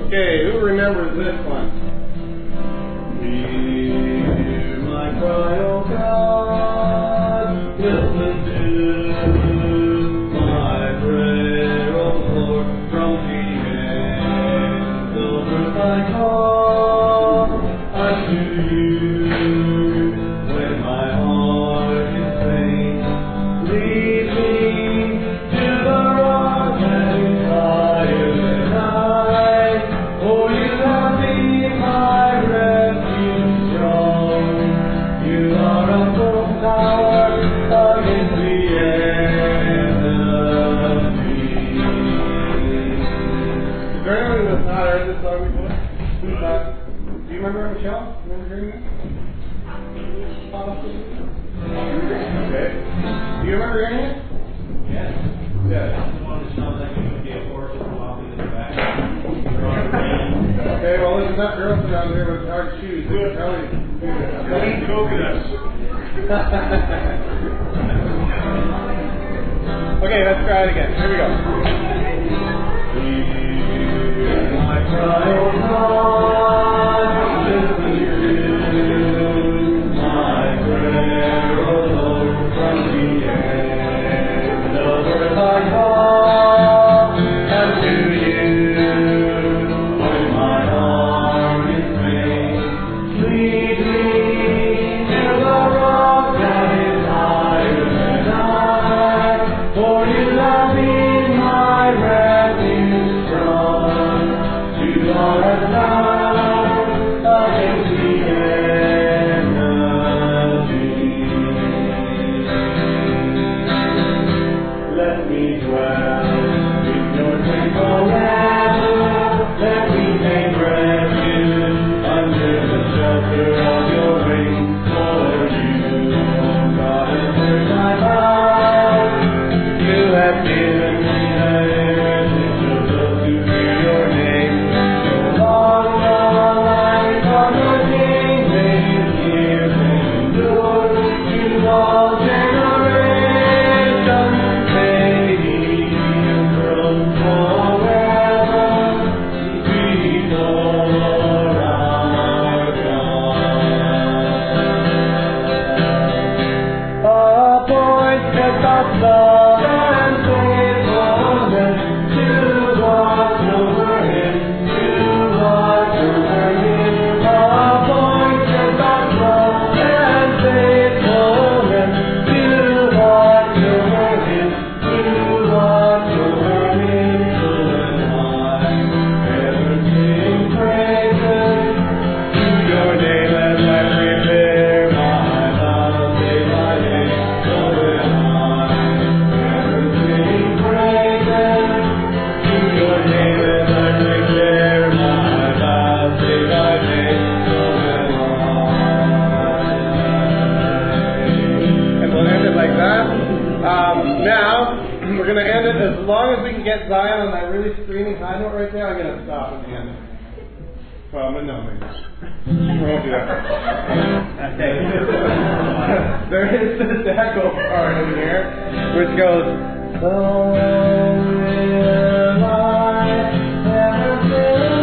Okay, who remembers this one? Hear my cry, O God, listen to my prayer, O Lord, from the ends of earth I call unto you. When my heart is faint, lead me to the rock that is higher than I. For you have been my refuge strong. You are a full tower against the enemy. Is there anyone that's not heard this song before? Who's not? Do you remember Michelle? Remember hearing it? Okay. Do you remember hearing it? Yes. Yes. That's the one that sounds like it would be a horse walking in the back. Okay, well, there's enough girls around here with hard shoes. They can probably do this. Clean coconuts. Okay, let's try it again. Here we go. Hear my cry, O God, listen to my prayer, O Lord, from the end of earth I call unto you. When my heart is faint, lead me to the rock that is higher than I. For you have been my refuge strong. You are a tower against the enemy. Let me dwell in your tent forever. Let me take refuge under the shelter of your wings. For you, O God, have heard my vow. You have given me the heritage of those who fear your name. So long the life of your kingdom is years and endure to all generations. May he enthroned forever before our God. Appoint steadfast love and faithfulness to watch over him, to watch over him. Appoint steadfast love and faithfulness to watch over him, to watch over him. So am I ever sing praises to your name as I prepare my vows day by day. So am I ever sing praises to your name as I prepare my vows day by day. So am I. And we'll end it like that. Now, we're going to end it as long as we can get Zion on that really screaming high note right there. I'm going to stop at the end. Well, but no, maybe. We won't do that. There is this echo part in here, which goes, so will I ever feel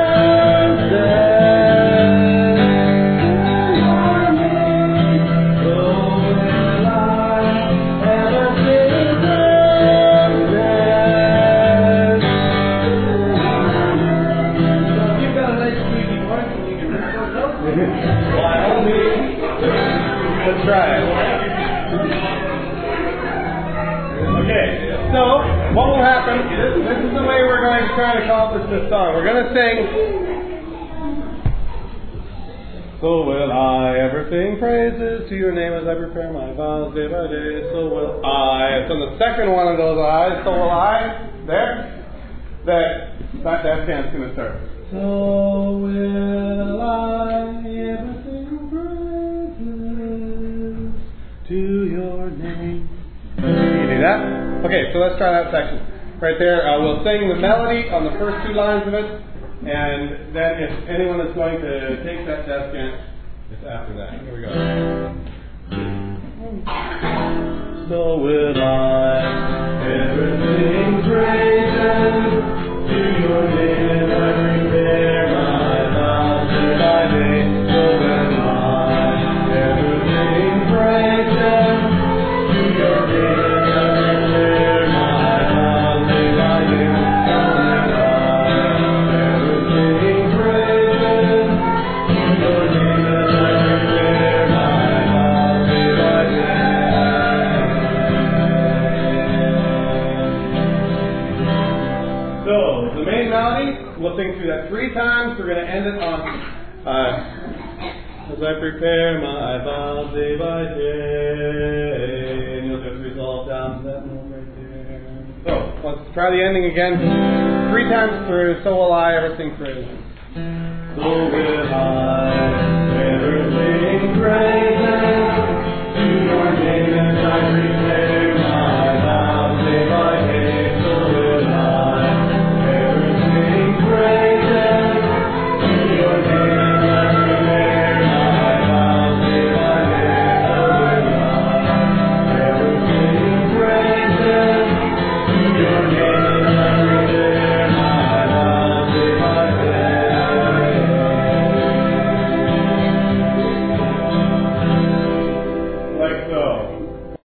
so will I ever feel You've got a nice squeaky voice when you can read those notes. Let's try it. Okay, so what will happen, this is the way we're going to try to accomplish this song. We're going to sing, so will I ever sing praises to your name as I prepare my vows day by day. So will I. So the second one of those I's, so will I, there, that chant's going to start. So will I ever sing praises to your name. You do that? Okay, so let's try that section. Right there, we'll sing the melody on the first two lines of it, and then if anyone is going to take that death chant, it's after that. Here we go. So will I ever sing praises to your name as I we'll sing through that 3 times. We're going to end it on as I prepare my vows day by day. And you'll just resolve down to that note right there. So let's try the ending again. 3 times through. So will I. Ever sing praise. So will I.